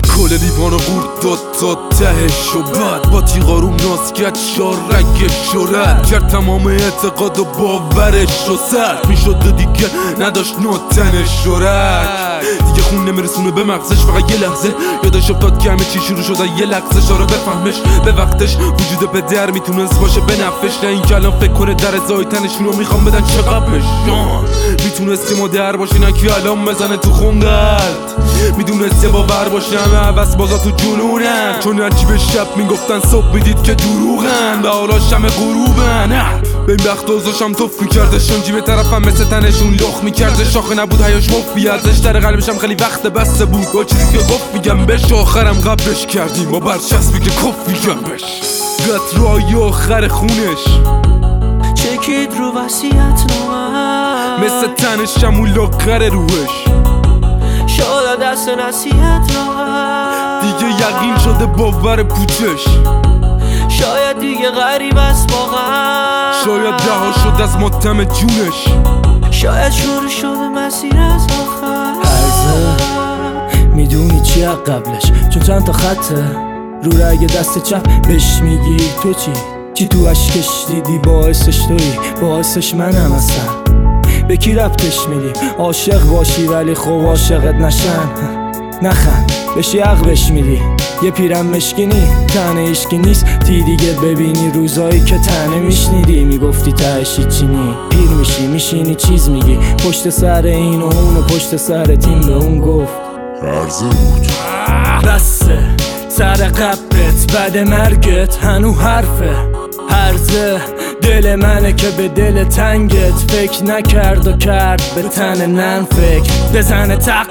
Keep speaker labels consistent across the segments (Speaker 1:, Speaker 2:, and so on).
Speaker 1: کل لیوان قورت داد تا تهش و بعد با تیغاروم ناز کرد شارگش و رد کرد تمام اعتقاد و باورش رو سرد میشد دیگه نداشت ناتنش و رد دیگه خون نمیرسونه به مغزش فقط یه لحظه یادش افتاد که همه چی شروع شده یه لحظه شاره بفهمش به وقتش وجود پدر میتونست باشه به نفش نه این که الان فکر کنه در ازای تنشونو میخوام بدن چقبش میتونست که مادر باشی نه که الان بزنه تو خونگرد میدونست یه باور باشه همه عوض بازا تو جنونن چون هرچی به شب میگفتن صبح میدید که دروغن و حالا شم غروبن به این بخت اوزاشم توف میکردشون جیب طرفم مثل تنشون لخ میکرده شاخه نبود حیاش مفی ازش در قلبشم خیلی وقت بسته بود با چیزی که گفت میگم بش آخرم قبلش کردیم با برچسبی که کف میگم بش قطرهای آخر خونش
Speaker 2: چکید رو وصیت‌نامه
Speaker 1: مثل تنشم اون لاغر روش
Speaker 2: شاید دست نصیحت راحت
Speaker 1: دیگه یقین شده باور پوچش
Speaker 2: شاید دیگه غریب است واقعا
Speaker 1: شاید رها شد از ماتم جونش
Speaker 2: شاید شروع شده مسیر از آخر
Speaker 3: عرضه میدونی چی قبلش چون چند تا خطه رو رگ دست چپ بهش میگی تو چی تو اشکش دیدی باعثش تویی باعثش منم اصلا به کی ربطش میدی عاشق باشی ولی خوب عاشقت نشن نخند بشی عقلش میدی یه پیرم مشکینی تنه اشکی نیست تی دیگه ببینی روزایی که تنه میشنیدی میگفتی تهشی چینی پیر میشی میشینی چیز میگی پشت سر این و اون و پشت سر تیم به اون گفت
Speaker 4: عرضه بود
Speaker 3: بسه سر قبرت بعد مرگت هنو حرفه هرزه دل منه که به دل تنگت فکر نکرد و کرد به تن نن فکر بزنه تق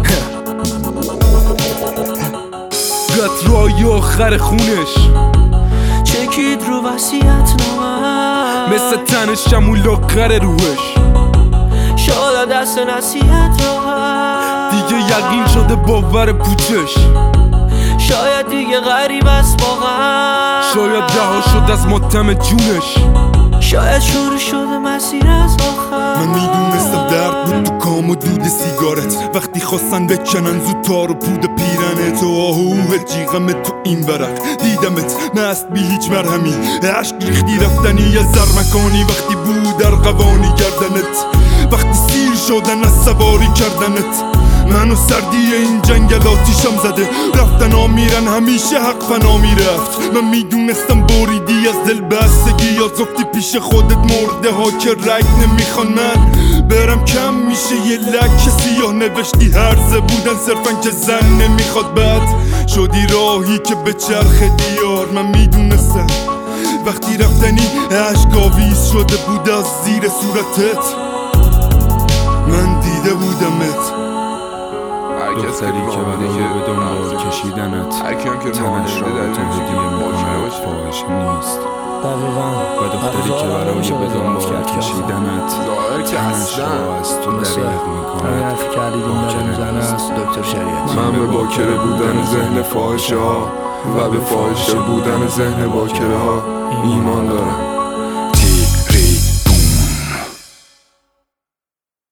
Speaker 1: قطرهای آخر خونش
Speaker 2: چکید رو وصیت‌نامه
Speaker 1: مثل تنشم اون لاغر روش
Speaker 2: شاید دست نصیحت راحت
Speaker 1: دیگه یقین شده باور پوچش
Speaker 2: شاید دیگه غریب است واقعا
Speaker 1: شاید رها شد از ماتم جونش
Speaker 2: شاید شروع شده مسیر از آخر
Speaker 4: من میدونستم درد بود تو کام و دود سیگارت وقتی خواستن بکنن زود تار و پود پیرنت و آهوه جیغمت تو این ورق دیدمت نست بی هیچ مرهمی عشق ریختی رفتنی یه زرمکانی وقتی بود ارغوانی گردنت وقتی سیر شدن از سواری کردنت منو سردی این جنگل آتیشم زده رفتن آمیرن همیشه حق فنا میرفت من میدونستم بریدی از دل بستگی یا زفتی پیش خودت مرده ها که رگ نمیخوان من برم کم میشه یه لکه سیاه نوشتی هرزه بودن صرفا که زن نمیخواد بعد شدی راهی که به چرخ دیار من میدونستم وقتی رفتنی عشق آویز شده بود از زیر صورتت من دیده بودمت
Speaker 5: دختری که برای به دنبال کشیدنت تنش را به تو هدیه میکند فاحشه نیست و دختری که برای به دنبال کشیدنت تنش را از تو دریغ میکند باکره نیست
Speaker 6: من به باکره بودن ذهن فاحشه ها و به فاحشه بودن ذهن باکره ها ایمان دارم